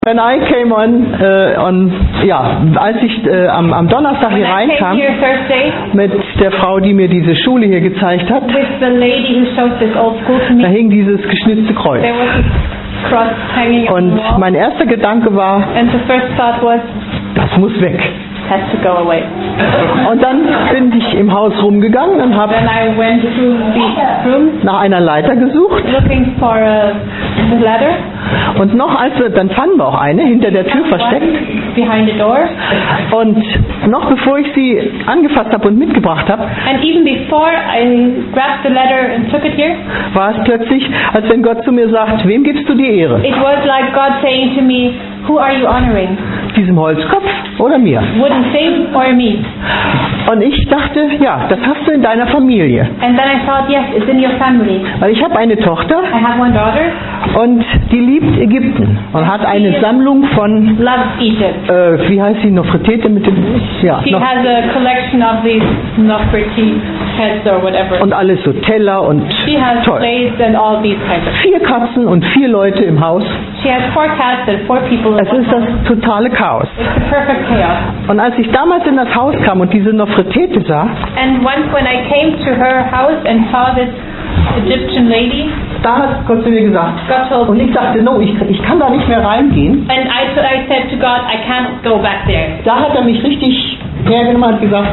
When I came als ich am Donnerstag hier reinkam mit der Frau, die mir diese Schule hier gezeigt hat, da hing dieses geschnitzte Kreuz. Und mein erster Gedanke war, das muss weg. Und dann bin ich im Haus rumgegangen und habe nach einer Leiter gesucht. Und dann fanden wir auch eine hinter der Tür versteckt. Und noch bevor ich sie angefasst habe und mitgebracht habe, war es plötzlich, als wenn Gott zu mir sagt, wem gibst du die Ehre? It was like God saying to me, who are you honoring? Diesem Holzkopf oder mir? Wooden thing or me? Und ich dachte, ja, das hast du in deiner Familie. And then I thought, yes, it's in your family. Weil ich habe eine Tochter I have one daughter und die liebt Ägypten und hat eine Sammlung von, loves Egypt. Wie heißt sie, Nofretete mit dem, ja, She has a collection of these Nofretete heads or whatever. Und alles so Teller und She has toll. plates and all these kinds of 4 Katzen und 4 Leute im Haus. She has 4 cats and 4 people in Es one ist das house. totale Chaos. It's a perfect chaos. Und als ich damals in das Haus kam und diese Nofretete sah, And once when I came to her house and saw this Egyptian lady, da hat Gott zu mir gesagt, God told und me, ich dachte, no, ich kann da nicht mehr reingehen. and I said to God, I can't go back there. Da hat er mich richtig hergenommen und hat gesagt,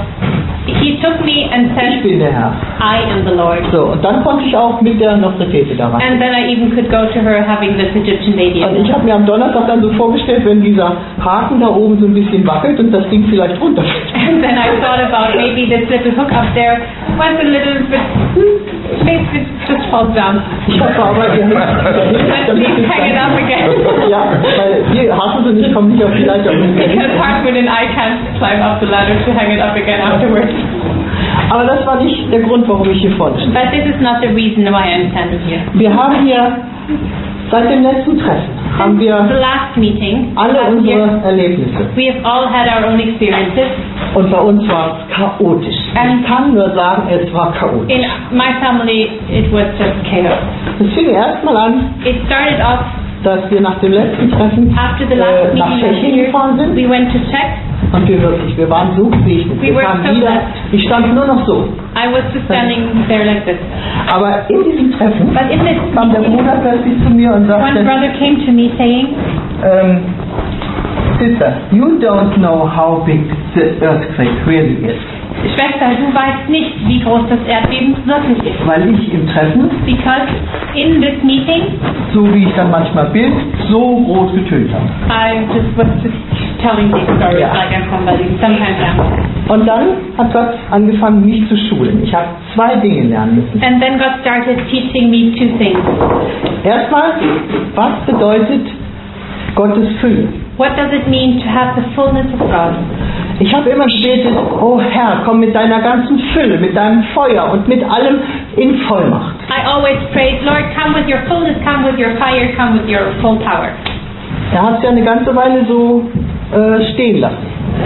He took me and ich said, bin der Herr. I am the Lord. So, und dann konnte ich auch mit der Nofretete da rein. And then I even could go to her having this Egyptian lady. Und ich habe mir am Donnerstag dann so vorgestellt, wenn dieser Haken da oben so ein bisschen wackelt und das Ding vielleicht runterfällt. And then I thought about maybe this little hook up there went a little bit, maybe it just falls down. Ich hoffe aber, ihr But please hang it up again. Ja, weil wir Hartmut und ich kommen nicht auf die Leiter. Because Hartmut and I can't climb up the ladder to hang it up again afterwards. Aber das war nicht der Grund, warum ich hier vorne stehe. But this is not the reason why I'm standing here. Wir haben hier seit dem letzten Treffen haben The wir last meeting, alle last year, unsere Erlebnisse. we have all had our own experiences. Und bei uns war es chaotisch. Ich kann nur sagen, es war chaotisch. In my family, it was just chaos. Es fing erstmal an, It started off dass wir nach dem letzten Treffen after the last nach meeting last Tschechien year. gefahren sind. We went to Czech. Und wir waren so gesegnet. We Wir were kamen so wieder, blessed. ich stand nur noch so. I was just standing there like this. Aber in diesem Treffen But in this kam der meeting, Bruder plötzlich zu mir und one sagte, brother came to me saying, Sister, you don't know how big the earthquake really is. Schwester, du weißt nicht, wie groß das Erdbeben wirklich ist. Weil ich im Treffen, Because in this meeting, so wie ich dann manchmal bin, so groß getönt habe. I was just telling these stories Ja. like I'm somebody. Sometimes I'm. Und dann hat Gott angefangen, mich zu schulen. Ich habe 2 Dinge lernen müssen. And then God started teaching me 2 things. Erstmal, was bedeutet Gottes Fülle? What does it mean to have the fullness of God? Ich habe immer gebetet, oh Herr, komm mit deiner ganzen Fülle, mit deinem Feuer und mit allem in Vollmacht. I always prayed, Lord, come with your fullness, come with your fire, come with your full power. Er hat es ja eine ganze Weile so stehen lassen.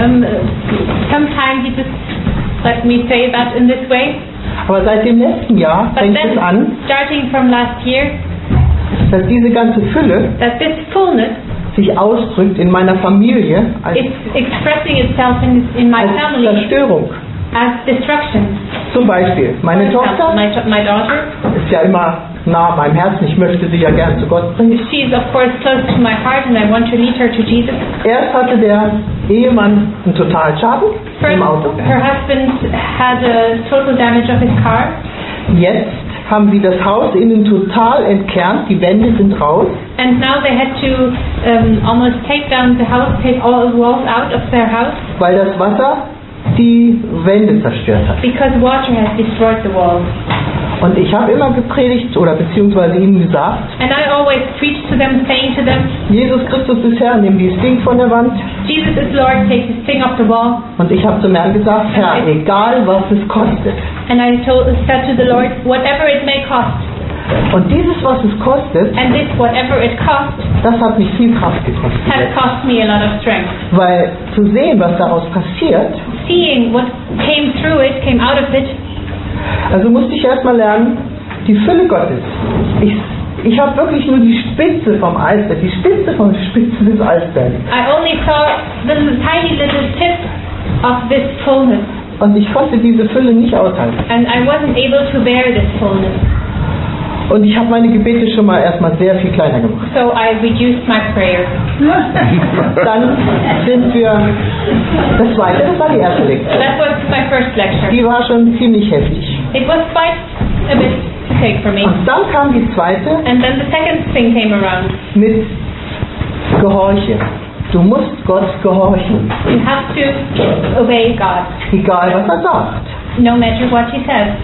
Sometimes he just let me say that in this way. Aber seit dem letzten Jahr But fängt then, es an, starting from last year, dass diese ganze Fülle that this fullness sich ausdrückt in meiner Familie als is expressing itself in my family Zerstörung. as destruction. Zum Beispiel, meine For example, Tochter my daughter, ist ja immer nah beim Herzen, ich möchte sie ja gern zu Gott bringen. she is of course close to my heart and I want to lead her to Jesus. Erst hatte der Ehemann einen totalen Schaden First, im Auto. her husband had a total damage of his car. Jetzt haben sie das Haus innen total entkernt, die Wände sind raus. And now they had to almost take down the house, take all the walls out of their house Weil das Wasser die Wände zerstört hat. because water has destroyed the walls. Und ich habe immer gepredigt oder beziehungsweise ihnen gesagt, And I always preach to them, saying to them, Jesus Christus ist Herr, nimm dieses Ding von der Wand. Jesus is Lord, take this thing off the wall. Und ich habe zum Herrn gesagt, Herr, egal was es kostet. And I said to the Lord, whatever it may cost, Und dieses, was es kostet, and this, whatever it cost, das hat mich viel Kraft gekostet. has cost me a lot of strength. Weil zu sehen, was daraus passiert, Seeing what came through it, came out of it, also musste ich erstmal lernen, die Fülle Gottes. ich habe wirklich nur die Spitze vom Eisberg, die Spitze vom Spitze des Eisbergs. I only saw the tiny little tip of this fullness. Und ich konnte diese Fülle nicht aushalten. And I wasn't able to bear this fullness. Und ich habe meine Gebete schon mal erstmal sehr viel kleiner gemacht. So I reduced my prayer. Dann sind wir, das war die erste Lektion. That was my first lecture. Die war schon ziemlich heftig. It was quite a bit to take for me. Und dann kam die zweite And then the second thing came around. mit Gehorche. Du musst Gott gehorchen, You have to obey God, egal was er sagt. no matter what He says.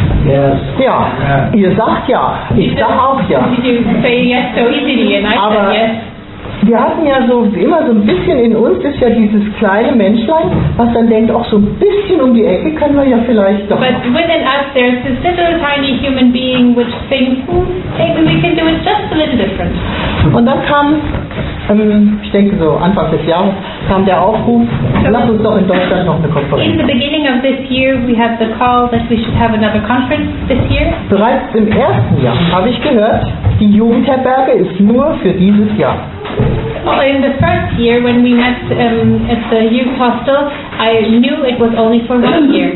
Ja, ihr sagt ja, ich sag auch ja. You say yes so easily, and I Aber said yes. wir hatten ja so immer so ein bisschen in uns ist ja dieses kleine Menschlein, was dann denkt, auch so ein bisschen um die Ecke können wir ja vielleicht doch. But within us, there's this little tiny human being which thinks, maybe we can do it just a little different. Und dann kam, ich denke so Anfang des Jahres, kam der Aufruf, lass uns doch in Deutschland noch eine In Konferenz. the beginning of this year, we had the call that we should have another conference this year. Bereits im ersten Jahr habe ich gehört, die Jugendherberge ist nur für dieses Jahr. In the first year, when we met at the youth hostel, I knew it was only for 1 year.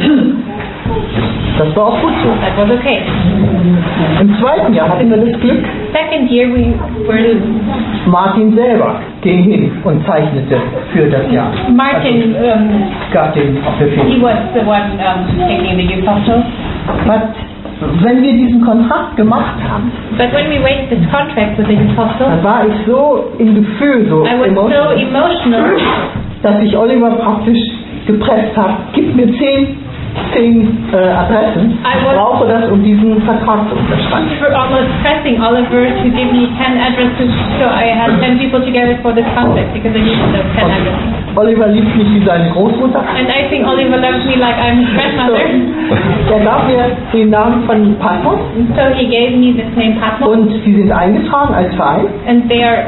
Das war auch gut so. That was okay. Im zweiten Jahr hatten wir das Glück, Second year, we were Martin selber ging hin und zeichnete für das Jahr. Martin. Gab den auch He Befehl. was the one taking the youth hostel. Wenn wir diesen Kontrakt gemacht haben, But when we made this contract with the youth hostel, dann war ich so im Gefühl, so I was so emotional dass ich Oliver praktisch gepresst habe, gib mir 10 Adressen, ich brauche das, um diesen Vertrag zu unterschreiben. for almost pressing Oliver to give me 10 addresses, so I had 10 people together for this contract because I needed those 10 addresses. Oliver liebt mich wie seine Großmutter. And I think Oliver loves me like I'm his grandmother. So, er gab mir den Namen von Patmos So he gave me this name Patmos, und sie sind eingetragen als Verein. and they are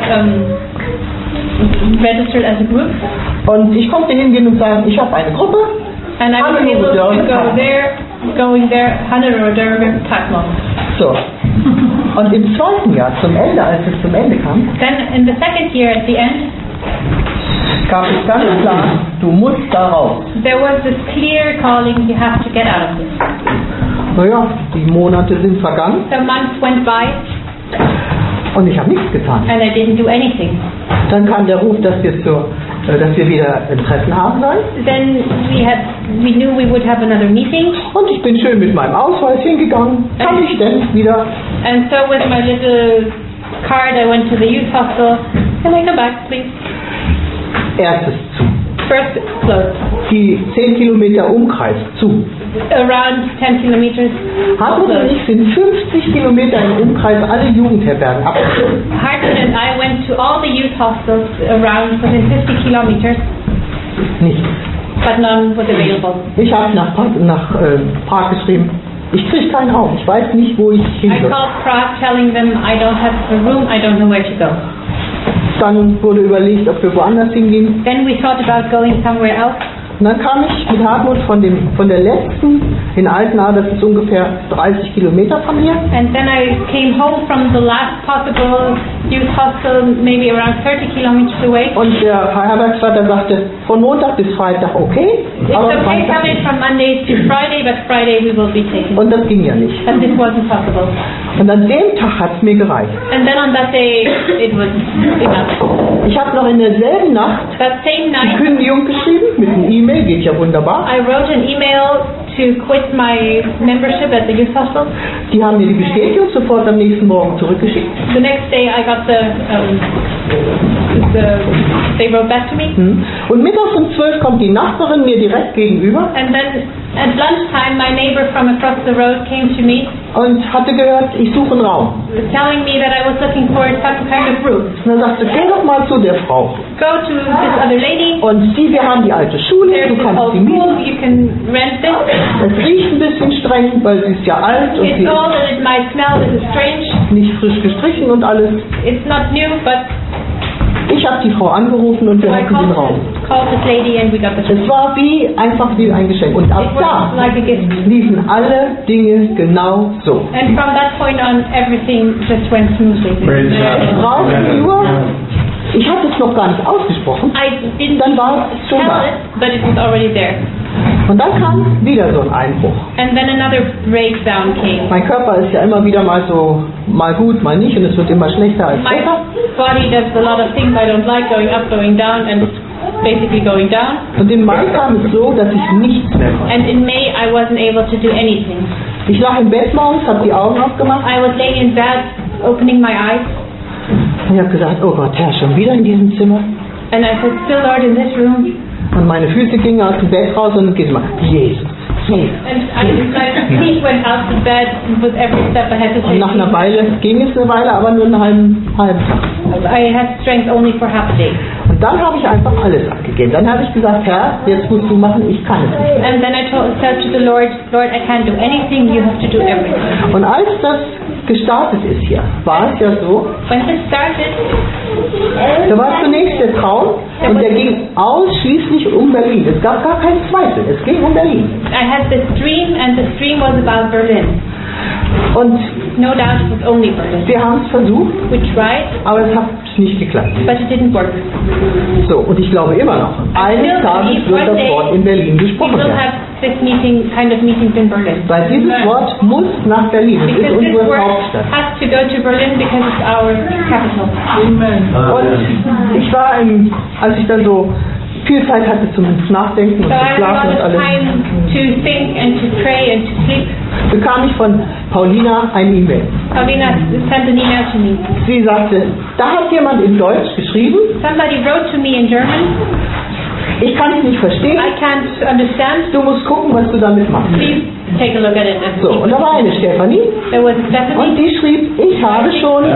registered as a group. Und ich konnte hingehen und sagen, ich habe eine Gruppe. And I was able to going there, Hannah Dörger Patmos. So. Und im zweiten Jahr, zum Ende, als es zum Ende kam, Then in the second year, at the end, gab es ganz klar, du musst da raus. there was this clear calling, you have to get out of this. Naja, die Monate sind vergangen So months went by, und ich habe nichts getan. and I didn't do anything. Dann kam der Ruf, dass wir wieder ein Treffen haben sollen. Then we knew we would have another meeting, Und ich bin schön mit meinem Ausweis hingegangen. Kann ich denn wieder? and so with my little card I went to the youth hostel. Can I go back, please? Erstes zu. First closed, Die 10 Kilometer Umkreis zu. around 10 kilometers. Hartmut und ich sind 50 Kilometer im Umkreis alle Jugendherbergen abgeschlossen. Hartman and I went to all the youth hostels around within 50 kilometers, Nichts. but none was available. Ich habe nach Prag geschrieben, ich kriege keinen Raum, ich weiß nicht, wo ich hin I soll. called Prague telling them I don't have a room, I don't know where to go. Dann wurde überlegt, ob wir woanders hingehen. Then we thought about going somewhere else. Und dann kam ich mit Hartmut von der letzten in Altenahr, das ist ungefähr 30 Kilometer von hier. And then I came home from the last possible youth hostel, maybe around 30 kilometers away. Und der Herbergsvater sagte, von Montag bis Freitag okay, It's aber okay Freitag coming nicht. from Monday to Friday, but Friday we will be taken. Und das ging ja nicht. But this wasn't possible. Und an dem Tag hat es mir gereicht. And then on that day, it was enough. Ich habe noch in derselben Nacht That same die night, Kündigung geschrieben, mit einem E-Mail, geht ja wunderbar. I wrote an email to quit my membership at the youth hostel. Die haben mir die Bestätigung sofort am nächsten Morgen zurückgeschickt. The next day I got they wrote back to me. Und mittags um 12 kommt die Nachbarin mir direkt gegenüber And then at lunchtime, my neighbor from across the road came to me, und hatte gehört, ich suche einen Raum. telling me that I was looking for some kind of room. Und dann sagte, geh doch mal zu der Frau. Go to this other lady. Und wir haben die alte Schule, There's du this kannst old sie mieten. school. You can rent this. Es riecht ein bisschen streng, weil sie ist ja alt und It's sie old and it might smell. This is strange. ist nicht frisch gestrichen und alles. It's not new, but Ich habe die Frau angerufen und wir I hatten den Raum. called this lady and we got the Es war einfach wie ein Geschenk. Und ab It was da like a gift. liefen alle Dinge genau so. And from that point on, everything just went smoothly. Ich brauchte nur, ich hatte es noch gar nicht ausgesprochen, I didn't dann war es schon tell da. it, but it was already there. Und dann kam wieder so ein Einbruch. And then another breakdown came. Mein Körper ist ja immer wieder mal so, mal gut, mal nicht, und es wird immer schlechter als My besser. body does a lot of things I don't like, going up, going down, and basically going down. Und im Mai kam es so, dass ich nichts mehr konnte. And in May, I wasn't able to do anything. Ich lag im Bett morgens, habe die Augen aufgemacht I was laying in bed, opening my eyes, und ich habe gesagt, oh Gott, Herr, schon wieder in diesem Zimmer. and I said, still Lord, in this room. Und meine Füße gingen aus dem Bett raus und geht immer, Jesus, Jesus. And my feet went out the bed with every step I had to Und nach einer take. Weile ging es eine Weile, aber nur einen halben Tag. I had strength only for half a day. Und dann habe ich einfach alles abgegeben. Dann habe ich gesagt, Herr, jetzt musst du machen, ich kann es nicht. And then I said to the Lord, Lord, I can't do anything, you have to do everything. Und als das gestartet ist hier, war es ja so, When this started, da war zunächst der Traum und der ging ausschließlich um Berlin. Es gab gar keinen Zweifel, es ging um Berlin. I had this dream, and this dream was about Berlin. Und No doubt it was only Berlin. wir haben es versucht, We tried, aber es hat nicht geklappt. but it didn't work. So, und ich glaube immer noch, eines Tages wird das Wort in Berlin We gesprochen will werden. have this kind of meetings in Berlin. Weil dieses Wort muss nach Berlin, es ist Because this unsere word Hauptstadt. has to go to Berlin because it's our capital. Und ich war, als ich dann so viel Zeit hatte zum Nachdenken und So zu I had a Schlafen lot und of alles, time to think and to pray and to sleep. bekam ich von Paulina ein E-Mail. Paulina sent an email to me. Sie sagte, da hat jemand in Deutsch geschrieben, Somebody wrote to me in German. ich kann es nicht verstehen, I can't understand. du musst gucken, was du damit machst. Please take a look at it. And So, und da war eine Stefanie there was und Stephanie. die schrieb, ich habe schon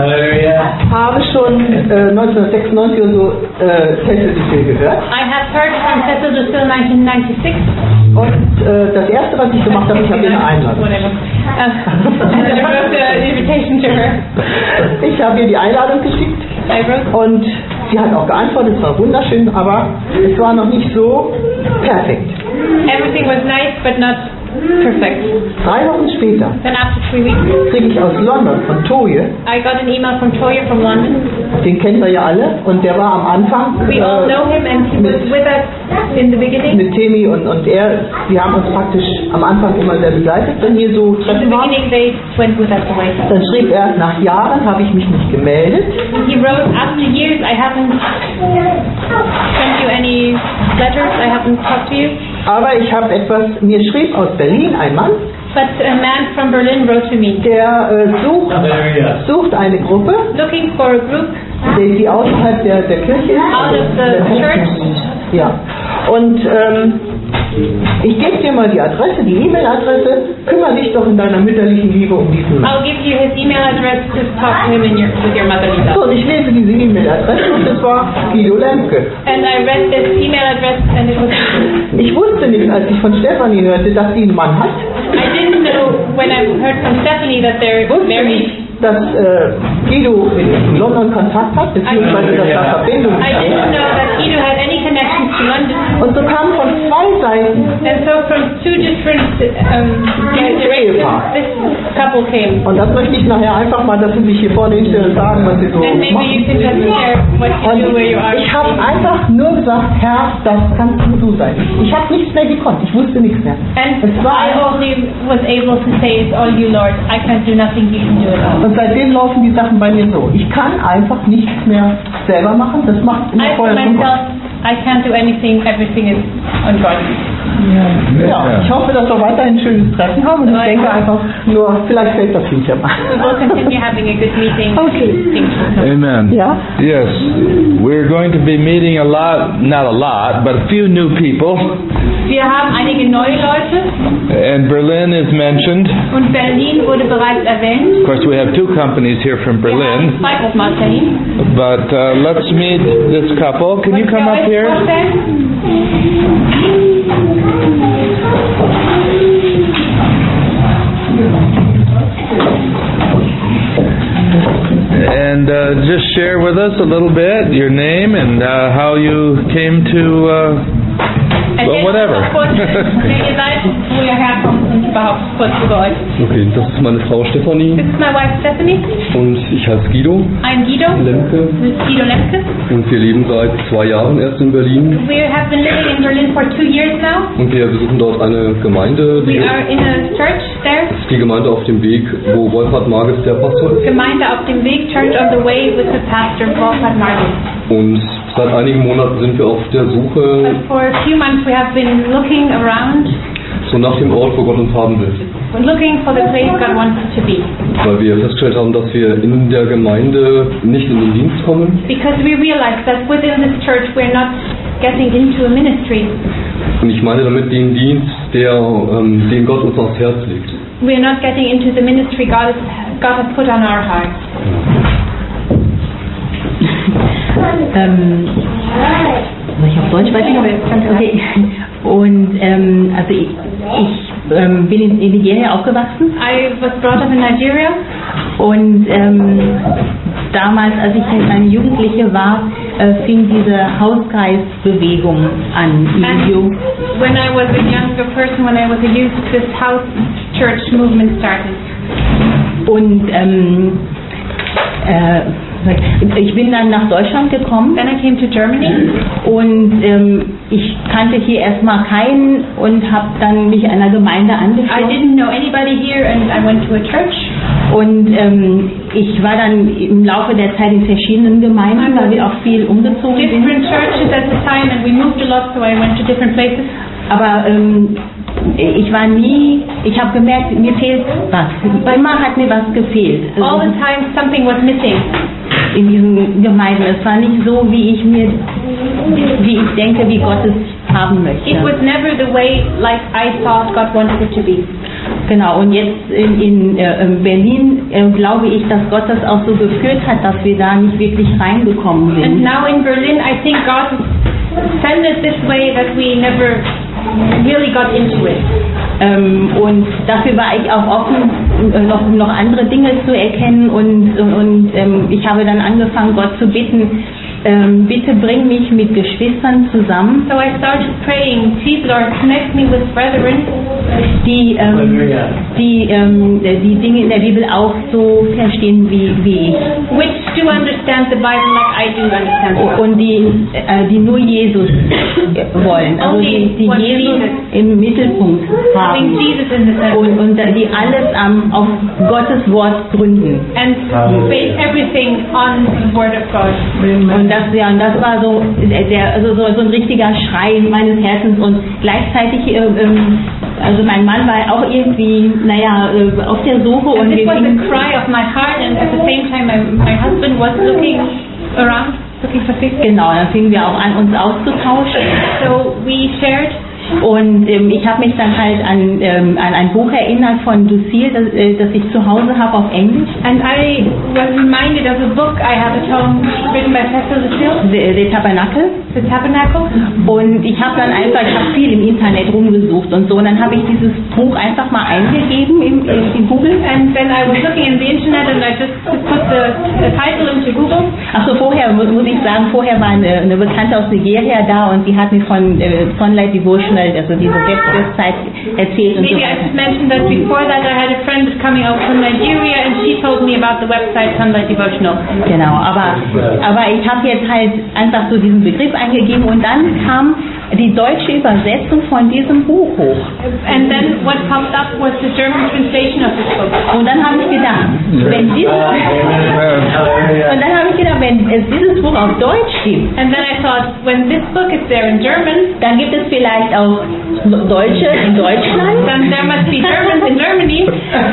1996 oder so Cecil gehört. I have heard from Cecil DeSille 1996. Und das erste, was ich gemacht habe, ich habe ihr eine Einladung. Whatever. And I wrote an invitation to her. Ich habe ihr die Einladung geschickt I wrote, und sie hat auch geantwortet, es war wunderschön, aber es war noch nicht so perfekt. everything was nice, but not perfect. 3 Wochen später Then after 3 weeks, kriege ich aus London von Toje, I got an email from Toya from London. den kennen wir ja alle, und der war am Anfang We all know him, and he was with us in the beginning. mit Temi und er, die haben uns praktisch am Anfang immer sehr begleitet, wenn hier so In the Treffen waren. beginning, they went with us away. Dann schrieb er, nach Jahren habe ich mich nicht gemeldet, He wrote, after years, I haven't sent you any letters, I haven't talked to you. aber ich habe etwas, mir schrieb aus Berlin ein Mann, But a man from Berlin wrote to me, der sucht eine Gruppe, looking for a group die außerhalb der Kirche ist. out of the church. Ja. Und ich gebe dir mal die Adresse, die E-Mail-Adresse, kümmere dich doch in deiner mütterlichen Liebe um diesen Mann. I'll give you his email address to talk to him with your motherly So, love. und ich lese diese E-Mail-Adresse und das war Guido Lemke. And I read this email address, and it was, Ich wusste nicht, als ich von Stefanie hörte, dass sie einen Mann hat, I didn't know when I heard from Stephanie that they're wusste married. nicht, dass Guido in London Kontakt hat, beziehungsweise dass da Verbindungen I didn't sind. know that Guido had any connections to London. Und so kam von 2 Seiten And so from 2 different directions, this couple came. und das möchte ich nachher einfach mal, dass Sie sich hier vorne hinstellen und sagen, was Sie so And maybe you can just machen. share what you do, where you are. Und ich habe einfach nur gesagt, Herr, das kannst nur du sein. Ich habe nichts mehr gekonnt, ich wusste nichts mehr. And Es war I einfach, only was able to say, it's all you, Lord. I can't do nothing, you can do it all. und seitdem laufen die Sachen bei mir so. Ich kann einfach nichts mehr selber machen, das macht immer I for vorher schon Gott. myself, I can't do anything, everything is on God. Ja, ich hoffe, dass wir weiterhin ein schönes Treffen haben und ich denke einfach nur, vielleicht fällt das hinterher mal. We will continue having a good meeting. Okay. Things will come. Amen. Ja? Yes, we're going to be meeting a lot, not a lot, but a few new people. Wir haben einige neue Leute And Berlin is mentioned. und Berlin wurde bereits erwähnt. Of course, we have 2 companies here from Wir haben Berlin. 2 Gruppen aus Berlin. But let's meet this couple. Can you Wollt come ihr up euch here? vorstellen? And and just share with us a little bit your name and how you came to whatever. Wer ihr seid, wo ihr herkommt und überhaupt kurz über euch. Okay, das ist meine Frau Stefanie. This is my wife Stephanie. Und ich heiße Guido. I'm Guido. Lemke. This is Guido Lemke. Und wir leben seit 2 Jahren erst in Berlin. We have been living in Berlin for 2 years now. Und wir besuchen dort eine Gemeinde, We are in a church there. die Gemeinde auf dem Weg, wo Wolfhard Marges der Pastor ist. Gemeinde auf dem Weg, Church on the Way with the pastor Wolfhard Marges. Und seit einigen Monaten sind wir auf der Suche But for a few months we have been looking around, so nach dem Ort, wo Gott uns haben will. looking for the place God wants us to be. Weil wir festgestellt haben, dass wir in der Gemeinde nicht in den Dienst kommen. Because we realize that within this church we're not getting into a ministry. Und ich meine damit den Dienst, den Gott uns aufs Herz legt. We're not getting into the ministry God has put on our hearts. Soll ich auf Deutsch weitermachen? Okay. Und also ich bin in Nigeria aufgewachsen. I was brought up in Nigeria. Und damals, als ich eine Jugendliche war, fing diese Hauskreisbewegung an. And when I was a younger person, when I was a youth, this house church movement started. Und ich bin dann nach Deutschland gekommen. Then I came to Germany. Und ich kannte hier erstmal keinen und habe dann mich einer Gemeinde I angeschlossen. didn't know anybody here and I went to a church. Und ich war dann im Laufe der Zeit in verschiedenen Gemeinden, weil wir auch viel umgezogen sind. Different churches at the time and we moved a lot, so I went to different places. Aber ich habe gemerkt, mir fehlt was. Immer hat mir was gefehlt. All the time something was missing. In diesen Gemeinden. Es war nicht so, wie ich denke, wie Gott es haben möchte. It was never the way like I thought God wanted it to be. Genau, und jetzt in Berlin glaube ich, dass Gott das auch so geführt hat, dass wir da nicht wirklich reingekommen And sind. now in Berlin, I think God sent us this way that we never really got into it. Und dafür war ich auch offen, noch andere Dinge zu erkennen und ich habe dann angefangen, Gott zu bitten, bitte bring mich mit Geschwistern zusammen, So I started praying, please Lord, connect me with brethren die Dinge in der Bibel auch so verstehen wie ich. which do understand the Bible like I do understand the Bible. Und die nur Jesus wollen, also die Only Jesus Jesus. im Mittelpunkt Having haben Jesus in the center und die alles auf Gottes Wort gründen. and base everything on the Word of God. Und das war so so ein richtiger Schrei meines Herzens und gleichzeitig also mein Mann war auch irgendwie auf der Suche And und this wir was the fingen, cry of my heart, and at the same time my husband was looking around, looking for things. genau, dann fingen wir auch an, uns auszutauschen. So we shared. Und ich habe mich dann halt an ein Buch erinnert von Lucille, das ich zu Hause habe auf Englisch, And I was reminded of a book I have at home written by Pastor Lucille, The Tabernacle. The Tabernacle. Und ich habe viel im Internet rumgesucht und so. Und dann habe ich dieses Buch einfach mal eingegeben in Google. And then I was looking in the internet and I just put the title into Google. Achso, vorher muss ich sagen, vorher war eine Bekannte aus Nigeria da und sie hat mir von Sunlight Devotional, also diese Website erzählt und so Maybe I weiter. just mentioned that before that I had a friend coming out from Nigeria and she told me about the website Sunlight Devotional. Genau, aber ich habe jetzt halt einfach so diesen Begriff eingegeben und dann kam die deutsche Übersetzung von diesem Buch hoch. And then what popped up was the German translation of this book. Und dann habe ich gedacht, wenn es dieses Buch auf Deutsch gibt, And then I thought, when this book is there in German, dann gibt es vielleicht auch Deutsche in Deutschland. then there must be Germans in Germany.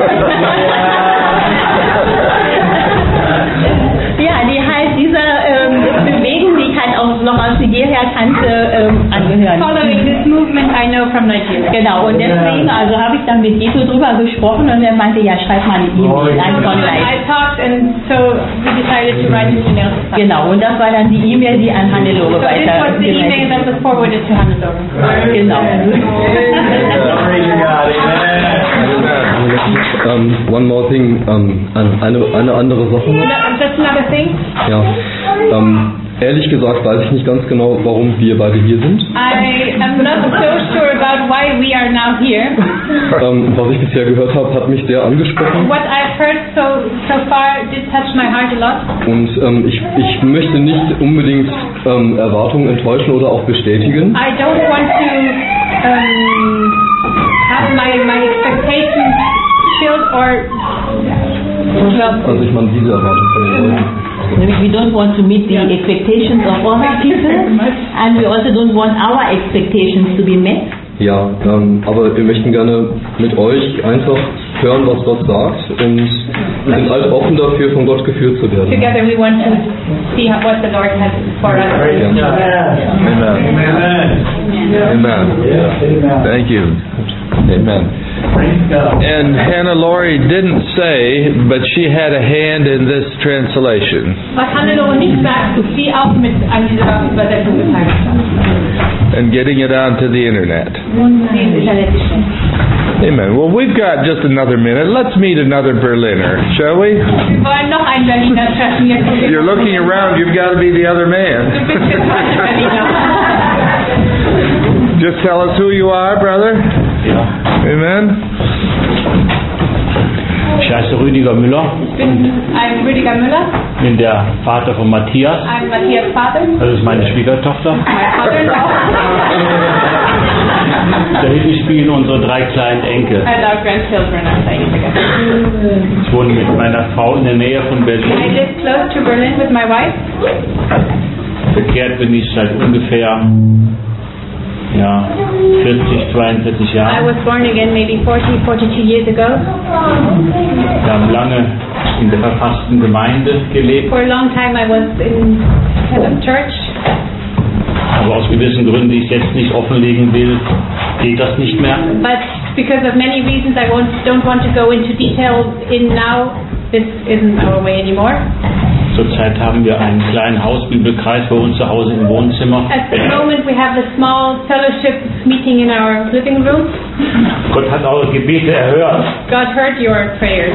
Ja, die halt dieser Bewegung, die ich halt auch noch aus Nigeria kannte, angehören. Following this movement I know from Nigeria. Genau, und deswegen habe ich dann mit Guido drüber gesprochen und er meinte, ja, schreib mal eine E-Mail an Sunlight. I talked and so we decided to write an email to Sunlight. Genau, und das war dann die E-Mail, die an Hannelore So this was the email weitergeleitet that was forwarded to Hannelore. Genau. Praise God, amen. One more thing, eine andere Sache noch. Just another thing. Ja, ehrlich gesagt weiß ich nicht ganz genau, warum wir beide hier sind. I am not so sure about why we are now here. Was ich bisher gehört habe, hat mich sehr angesprochen. What I've heard so far did touch my heart a lot. Und ich möchte nicht unbedingt Erwartungen enttäuschen oder auch bestätigen. I don't want to have my expectations filled or Also ich meine diese Erwartung von den Leuten. We don't want to meet the expectations of other people, and we also don't want our expectations to be met. Ja, aber wir möchten gerne mit euch einfach hören, was Gott sagt, und sind halt offen dafür, von Gott geführt zu werden. together we want to see what the Lord has for us. Amen. Thank you. Amen. And Hannah Laurie didn't say, but she had a hand in this translation. Was Hannelore nicht sagt, ist sie auch mit an dieser Übersetzung beteiligt. And getting it onto the internet. Amen. Well, we've got just another minute. Let's meet another Berliner, shall we? Wir wollen noch einen Berliner treffen. Jetzt You're looking around, you've got to be the other man. Du bist jetzt heute Berliner. Just tell us who you are, brother. Amen. Ich heiße Rüdiger Müller, Ich bin ein Rüdiger Müller. bin der Vater von Matthias, I'm Matthias' father. das ist meine Schwiegertochter. My father-in-law. Da hinten spielen unsere 3 kleinen Enkel. And our grandchildren are playing together. Ich wohne mit meiner Frau in der Nähe von I Berlin. live close to Berlin with my wife. Bekehrt bin ich seit ungefähr 40, 42 I Jahren. was born again maybe 42 years ago. Wir haben lange in der verfassten Gemeinde gelebt, For a long time I was in a church. aber aus gewissen Gründen, die ich jetzt nicht offenlegen will, geht das nicht mehr. But because of many reasons I don't want to go into detail in now, this isn't our way anymore. Zurzeit haben wir einen kleinen Hausbibelkreis bei uns zu Hause im Wohnzimmer. At the moment we have a small fellowship meeting in our living room. Gott hat eure Gebete erhört. God heard your prayers.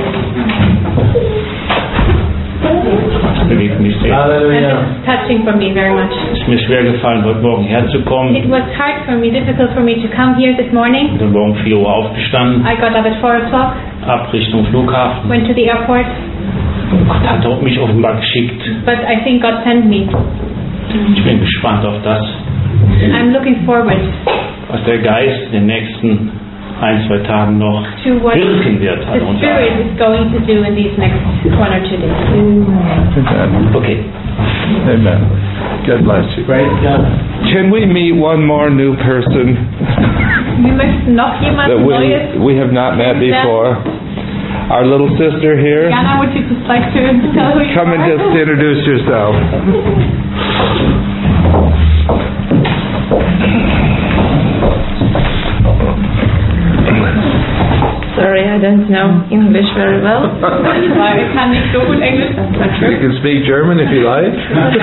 Das bewegt mich sehr. And it's touching for me very much. Es ist mir schwer gefallen, heute Morgen herzukommen. It was hard for me, difficult for me to come here this morning. Heute Morgen 4 Uhr aufgestanden, I got up at 4 o'clock, ab Richtung Flughafen. went to the airport, Gott hat mich offenbar geschickt. but I think God sent me. Ich bin gespannt auf das, I'm looking forward was der Geist in den nächsten 1, 2 Tagen noch to what wirken wird an the uns Spirit allen. is going to do in these next 1 or 2 days. Amen. Okay. Amen. God bless you. Can we meet one more new person Wir möchten noch that jemanden Neues. we have not met before? Our little sister here. Jana, would you just like to tell who you Come and are? just introduce yourself. Sorry, I don't know English very well. Weil ich kann nicht so gut Englisch, das ist You true. can speak German if you like.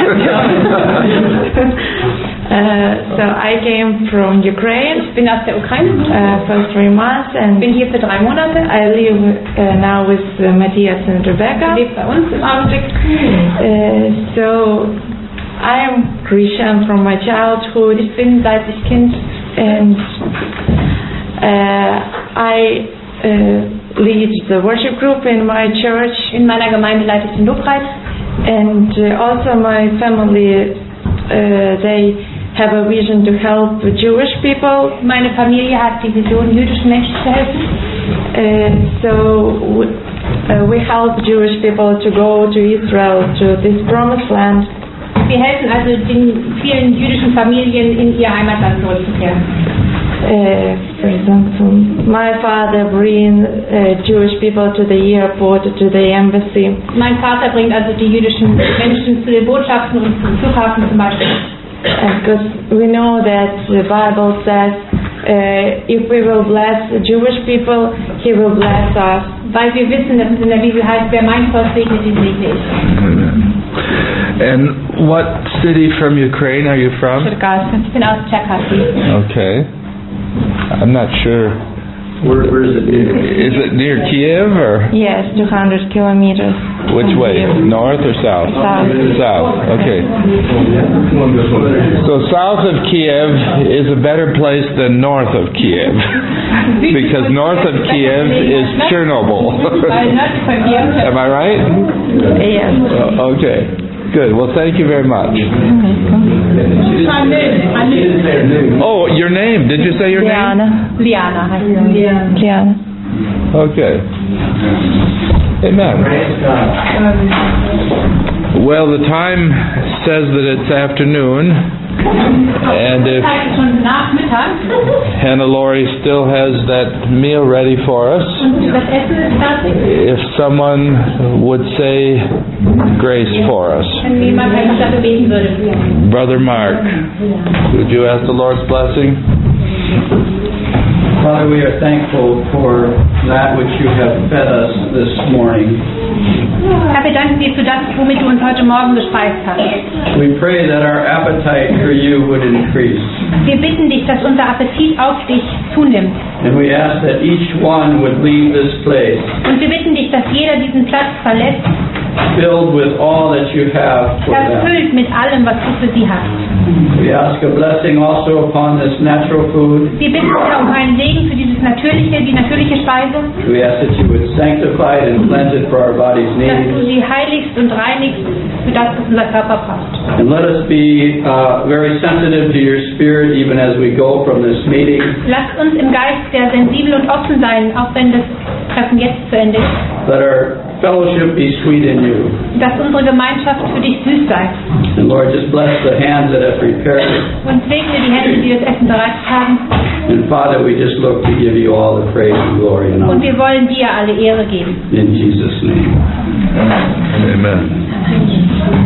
So I came from Ukraine Ich bin aus der Ukraine, for 3 months and bin hier für 3 Monate. I live now with Matthias and Rebecca. Ich lebe bei uns im Augenblick. So I'm Christian from my childhood Ich bin seit ich Kind and I lead the worship group in my church in meiner Gemeinde leite ich den Lobpreis. and also my family they have a vision to help the Jewish people. Meine Familie hat die Vision, jüdischen Menschen zu helfen. So we help Jewish people to go to Israel, to this promised land. Wir helfen also den vielen jüdischen Familien in ihr Heimatland zurückzukehren. For example, my father bring Jewish people to the airport, to the embassy. Mein Vater bringt also die jüdischen Menschen zu den Botschaften und zum Flughafen zum Beispiel. Because we know that the Bible says if we will bless the Jewish people, He will bless us. Weil wir wissen, dass es in der Bibel heißt, wer mein Volk segnet, den segne ich. And what city from Ukraine are you from? Ich bin aus Tscherkassy. Okay. I'm not sure Where is it? Is it near Kiev or Yes, 200 kilometers. which way? North or south? South. South. Okay. So south of Kiev is a better place than north of Kiev, because north of Kiev is Chernobyl. Am I right? Yes. Okay. Good. Well, thank you very much. Oh, your name? Did you say your name? Liana. Liana. Liana. Okay. Amen. Well, the time says that it's afternoon, and if Hannah-Laurie still has that meal ready for us, if someone would say grace for us. Brother Mark, would you ask the Lord's blessing? Father, we are thankful for that which you have fed us this morning. Herr, wir danken dir für das, womit du uns heute Morgen gespeist hast. We pray that our appetite for you would increase. Wir bitten dich, dass unser Appetit auf dich zunimmt. And we ask that each one would leave this place Und wir bitten dich, dass jeder diesen Platz verlässt, filled with all that you have for them. erfüllt mit allem, was du für sie hast. We ask a blessing also upon this natural food. Wir bitten dich um einen Segen für die natürliche Speise, We ask that you would sanctify it and cleanse it for our body's dass du needs. sie heiligst und reinigst für das, was unser Körper braucht. And let us be very sensitive to your spirit even as we go from this meeting. Lass uns im Geist sehr sensibel und offen sein, auch wenn das Treffen jetzt zu Ende ist. Let our fellowship be sweet in you. Dass unsere Gemeinschaft für dich süß sei. And Lord, just bless the hands that have prepared it. Und segne die Hände, die das Essen bereitet haben. And Father, we just look to give you all the praise and glory and Und honor. wir wollen dir alle Ehre geben. In Jesus' name. Amen.